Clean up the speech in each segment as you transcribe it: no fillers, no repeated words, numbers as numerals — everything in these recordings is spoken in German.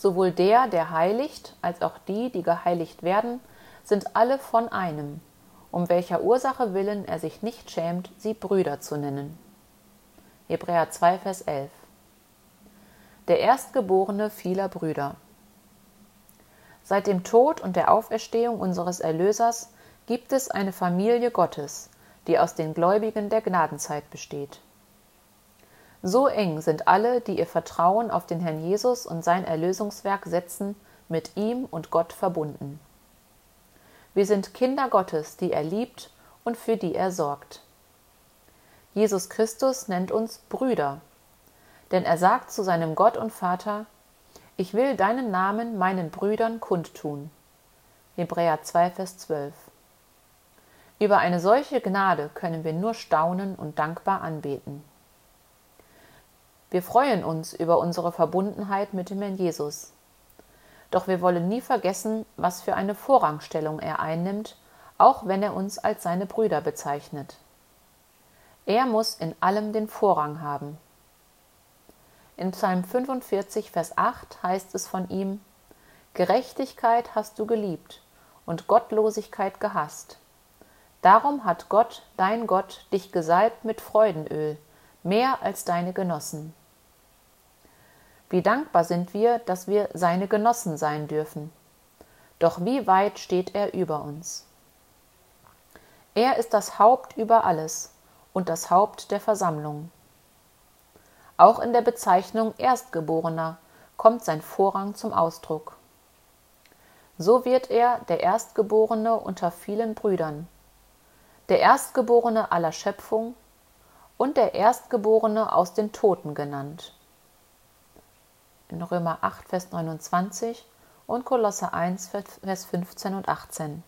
Sowohl der, der heiligt, als auch die, die geheiligt werden, sind alle von einem, um welcher Ursache willen er sich nicht schämt, sie Brüder zu nennen. Hebräer 2, Vers 11. Der Erstgeborene vieler Brüder. Seit dem Tod und der Auferstehung unseres Erlösers gibt es eine Familie Gottes, die aus den Gläubigen der Gnadenzeit besteht. So eng sind alle, die ihr Vertrauen auf den Herrn Jesus und sein Erlösungswerk setzen, mit ihm und Gott verbunden. Wir sind Kinder Gottes, die er liebt und für die er sorgt. Jesus Christus nennt uns Brüder, denn er sagt zu seinem Gott und Vater: Ich will deinen Namen meinen Brüdern kundtun. Hebräer 2, Vers 12. Über eine solche Gnade können wir nur staunen und dankbar anbeten. Wir freuen uns über unsere Verbundenheit mit dem Herrn Jesus. Doch wir wollen nie vergessen, was für eine Vorrangstellung er einnimmt, auch wenn er uns als seine Brüder bezeichnet. Er muss in allem den Vorrang haben. In Psalm 45, Vers 8 heißt es von ihm: Gerechtigkeit hast du geliebt und Gottlosigkeit gehasst. Darum hat Gott, dein Gott, dich gesalbt mit Freudenöl, mehr als deine Genossen. Wie dankbar sind wir, dass wir seine Genossen sein dürfen. Doch wie weit steht er über uns? Er ist das Haupt über alles und das Haupt der Versammlung. Auch in der Bezeichnung Erstgeborener kommt sein Vorrang zum Ausdruck. So wird er der Erstgeborene unter vielen Brüdern, der Erstgeborene aller Schöpfung und der Erstgeborene aus den Toten genannt. In Römer 8, Vers 29 und Kolosser 1, Vers 15 und 18.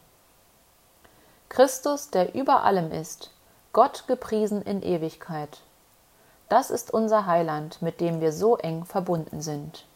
Christus, der über allem ist, Gott gepriesen in Ewigkeit. Das ist unser Heiland, mit dem wir so eng verbunden sind.